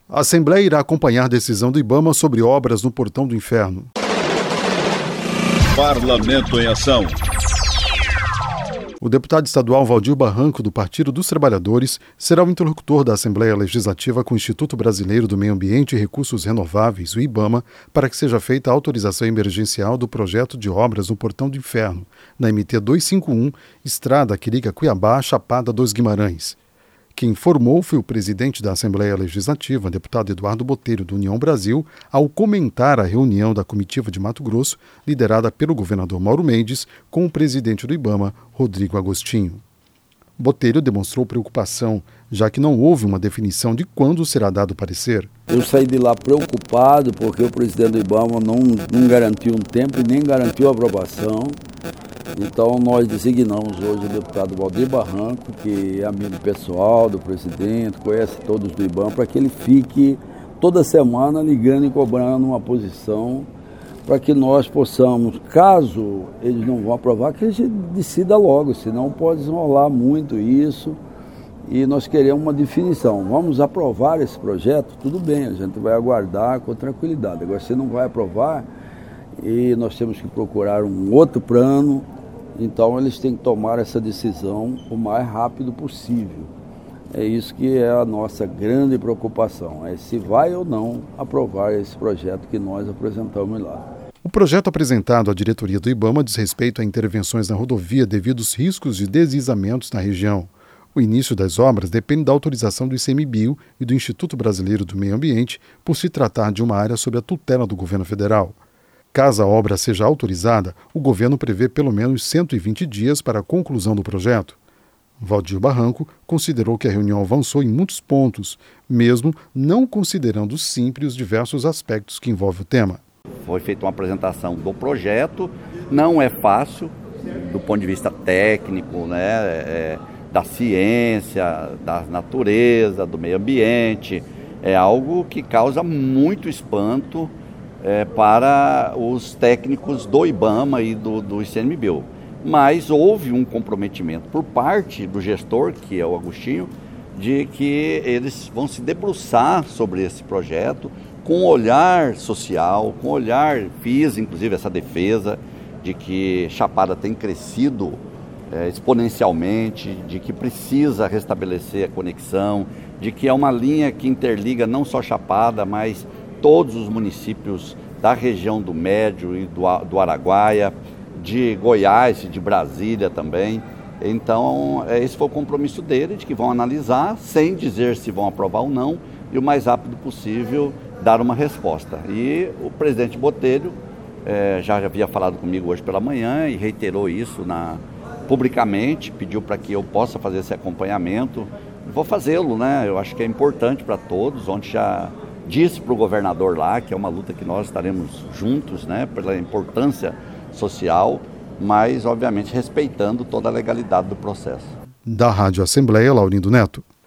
A Assembleia irá acompanhar a decisão do IBAMA sobre obras no Portão do Inferno. Parlamento em ação. O deputado estadual Valdir Barranco, do Partido dos Trabalhadores, será o interlocutor da Assembleia Legislativa com o Instituto Brasileiro do Meio Ambiente e Recursos Renováveis, o IBAMA, para que seja feita a autorização emergencial do projeto de obras no Portão do Inferno, na MT 251, Estrada Quirica-Cuiabá, Chapada dos Guimarães. Quem informou foi o presidente da Assembleia Legislativa, deputado Eduardo Botelho, do União Brasil, ao comentar a reunião da comitiva de Mato Grosso, liderada pelo governador Mauro Mendes, com o presidente do IBAMA, Rodrigo Agostinho. Botelho demonstrou preocupação, já que não houve uma definição de quando será dado o parecer. Eu saí de lá preocupado porque o presidente do IBAMA não garantiu um tempo e nem garantiu a aprovação. Então nós designamos hoje o deputado Valdir Barranco, que é amigo pessoal do presidente, conhece todos do IBAMA, para que ele fique toda semana ligando e cobrando uma posição para que nós possamos, caso eles não vão aprovar, que a gente decida logo, senão pode desenrolar muito isso e nós queremos uma definição. Vamos aprovar esse projeto? Tudo bem, a gente vai aguardar com tranquilidade. Agora, se não vai aprovar, e nós temos que procurar um outro plano. Então eles têm que tomar essa decisão o mais rápido possível. É isso que é a nossa grande preocupação, é se vai ou não aprovar esse projeto que nós apresentamos lá. O projeto apresentado à diretoria do IBAMA diz respeito a intervenções na rodovia devido aos riscos de deslizamentos na região. O início das obras depende da autorização do ICMBio e do Instituto Brasileiro do Meio Ambiente, por se tratar de uma área sob a tutela do governo federal. Caso a obra seja autorizada, o governo prevê pelo menos 120 dias para a conclusão do projeto. Valdir Barranco considerou que a reunião avançou em muitos pontos, mesmo não considerando simples os diversos aspectos que envolvem o tema. Foi feita uma apresentação do projeto, não é fácil do ponto de vista técnico, né, da ciência, da natureza, do meio ambiente. É algo que causa muito espanto para os técnicos do IBAMA e do ICMBio. Mas houve um comprometimento por parte do gestor, que é o Agostinho, de que eles vão se debruçar sobre esse projeto com olhar social, com olhar, fiz inclusive essa defesa de que Chapada tem crescido exponencialmente, de que precisa restabelecer a conexão, de que é uma linha que interliga não só Chapada, mas todos os municípios da região do Médio e do Araguaia, de Goiás e de Brasília também. Então, esse foi o compromisso dele, de que vão analisar, sem dizer se vão aprovar ou não, e o mais rápido possível dar uma resposta. E o presidente Botelho já havia falado comigo hoje pela manhã e reiterou isso publicamente, pediu para que eu possa fazer esse acompanhamento. Vou fazê-lo, né? Eu acho que é importante para todos. Ontem já disse para o governador lá que é uma luta que nós estaremos juntos, né, pela importância social, mas obviamente respeitando toda a legalidade do processo. Da Rádio Assembleia, Laurindo Neto.